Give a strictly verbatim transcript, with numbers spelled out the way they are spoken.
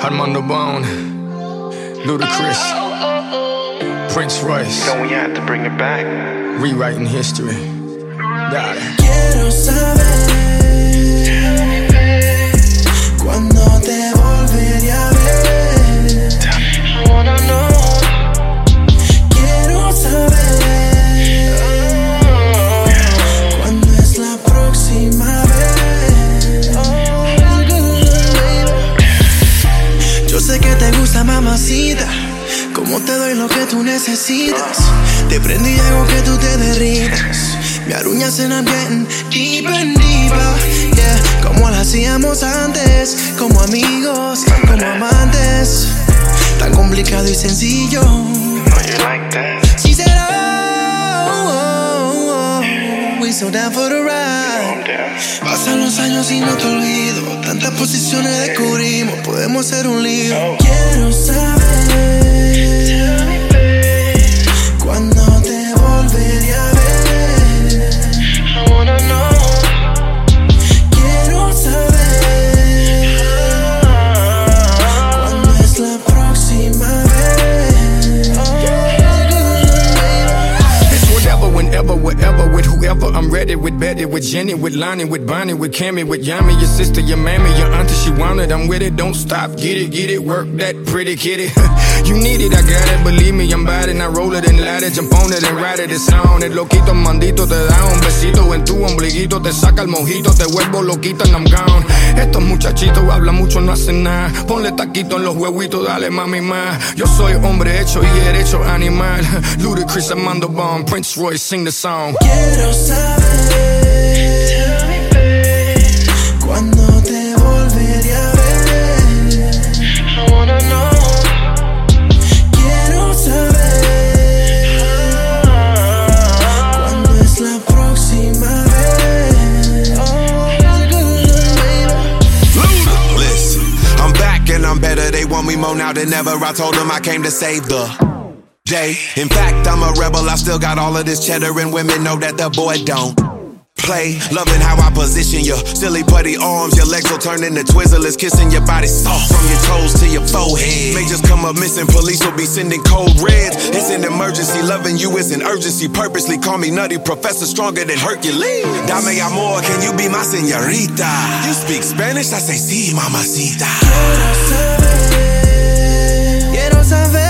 Armando Bone, Ludacris, Prince Royce. You know we had to bring it back. Rewriting history. Dale. Quiero saber cuándo te volveré a ver. I wanna know. Quiero saber cuándo es la próxima vez. Yo sé que te gusta, mamacita, como te doy lo que tú necesitas. Te prendo y hago que tú te derritas. Me aruñas en ambiente deep and deeper, yeah. Como lo hacíamos antes, como amigos, como amantes. Tan complicado y sencillo. She said, oh, oh, oh, we so down for the ride. Pasan los años y no te olvido. Tantas posiciones descubrimos, podemos ser un lío. Quiero saber cuándo te volveré a ver. I wanna know. Quiero saber cuándo es la próxima vez. It's whatever, whenever, wherever, with whoever. I'm ready with Betty, with Jenny, with Lonnie, with Bonnie, with Cammy, with Yami, your sister, your mammy, your auntie, she want it. I'm with it, don't stop, get it, get it, work that pretty kitty. You need it, I got it, believe me, I'm bad and I roll it and light it, jump on it and ride it, it's on it. Loquito, mandito, te da un besito en tu ombliguito, te saca el mojito, te vuelvo loquita and I'm gone. Estos muchachitos hablan mucho, no hacen nada. Ponle taquito en los huevitos, dale mami más. Yo soy hombre hecho y derecho animal. Ludacris, Armando Bone, Prince Royce, sing the song. Quiero saber cuándo te volveré a ver. I wanna know. Quiero saber cuándo es la próxima vez. Listen, I'm back and I'm better. They want me more now than ever. I told them I came to save the day. In fact, I'm a rebel. I still got all of this cheddar, and women know that the boy don't play. Loving how I position your silly putty arms. Your legs will turn into Twizzlers, kissing your body soft from your toes to your forehead. May just come up missing, police will be sending cold reds. It's an emergency, loving you is an urgency. Purposely call me nutty, professor stronger than Hercules. Dame amor, can you be my señorita? You speak Spanish, I say sí, mamacita. Quiero saber, quiero saber